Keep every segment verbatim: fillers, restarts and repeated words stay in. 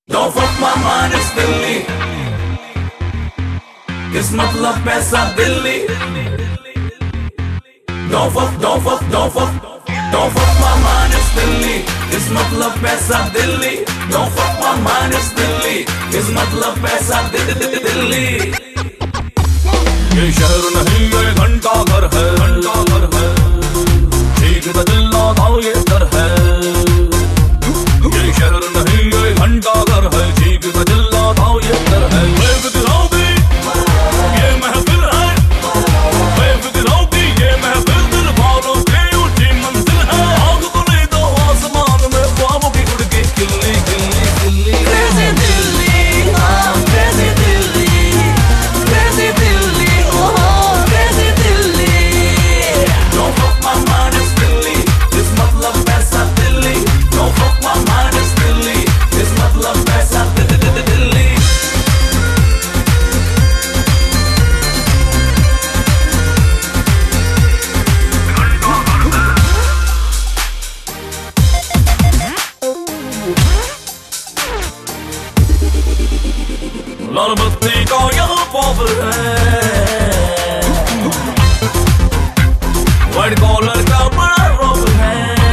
Don't fuck my mind, it's Delhi. It's मतलब पैसा Delhi. Don't fuck, don't fuck, don't fuck, don't fuck my mind, it's Delhi. It's मतलब पैसा Delhi. Don't fuck my mind, it's Delhi. It's मतलब पैसा दिल्ली. ये शहर नहीं ये घंटा घर है, घंटा घर है. ठीक तो दिल ना था ये डर है. ये शहर नहीं ये घंटा घर है. ठीक तो दिल ना था ये डर है. बेफिक्र होगी ये महफिल है. बेफिक्र होगी ये महफिल. दिल वालों की ऊंची मंजिल है. आग बुनी तो आसमान में ख्वाबों की उड़ के खिल्ली खिल्ली खिल्ली. Crazy दिल्ली, हाँ crazy Delhi, crazy Delhi, oh crazy Delhi. Don't fuck my mind, it's Delhi. This मतलब पैसा Delhi. Don't fuck my mind, it's Delhi. This मतलब पैसा दिल्ली. लाल बत्ती का यहाँ पावर है. व्हाइट कॉलर का बड़ा रोल है.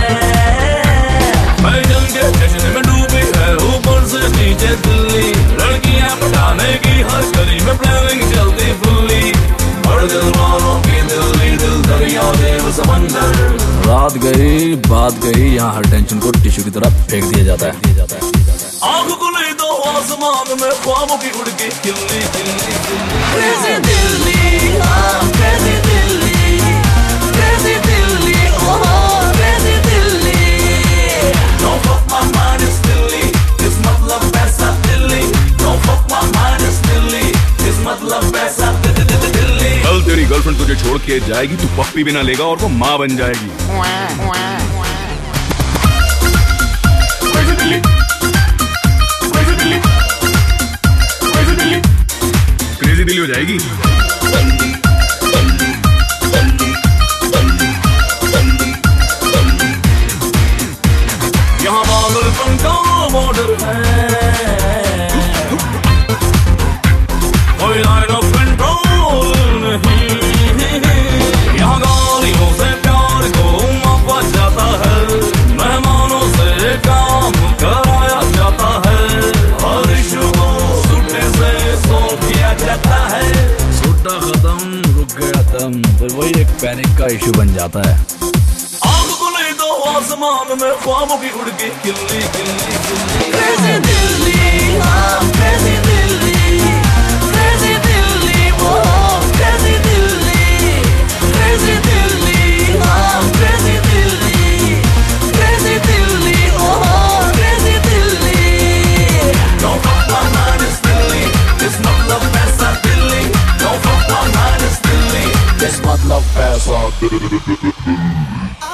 मैं जंग के जश्न में डूबी है. ऊपर से नीचे दिल्ली. लड़कियां पटाने की हर गली में प्लानिंग चलती फुल्ली. और दिल वालों की दिल्ली. दिल दरिया देव समंदर. रात गई बात गई. यहाँ हर टेंशन को टिश्यू की तरह फेंक दिया जाता है. आग खुली तो आसमान में ख्वाबों की उड़ के खिल्ली खिल्ली खिल्ली. Crazy दिल्ली, हाँ crazy Delhi, crazy Delhi, oh crazy Delhi. Don't fuck my mind, it's Delhi. This मतलब पैसा Delhi. Don't fuck my mind, it's Delhi. This मतलब पैसा दिल्ली. कल तेरी गर्लफ्रेंड तुझे छोड़ के जाएगी. तू पप्पी भी ना लेगा और वो माँ बन जाएगी. Crazy दिल्ली. क्रेजी दिल्ली हो जाएगी. यहाँ पागलपन का बॉर्डर है. कोई लाइन ऑफ कंट्रोल नहीं. यहाँ गालियों से प्यार को मापा जाता है. मेहमानों से काम कराया जाता है. हर इशू को सूटे से सॉल्व किया जाता है. सूटा खत्म रुक गया दम. फिर वही एक पैनिक का इशू बन जाता है. आग खुली तो आसमान में ख्वाबों की उड़ के खिल्ली खिल्ली खिल्ली. Crazy दिल्ली, हाँ crazy Delhi, crazy Delhi, oh crazy Delhi, crazy Delhi, हाँ crazy Delhi, crazy Delhi, oh crazy Delhi. Don't fuck my mind, it's Delhi. This मतलब पैसा Delhi. Don't fuck my mind, it's Delhi. This मतलब पैसा.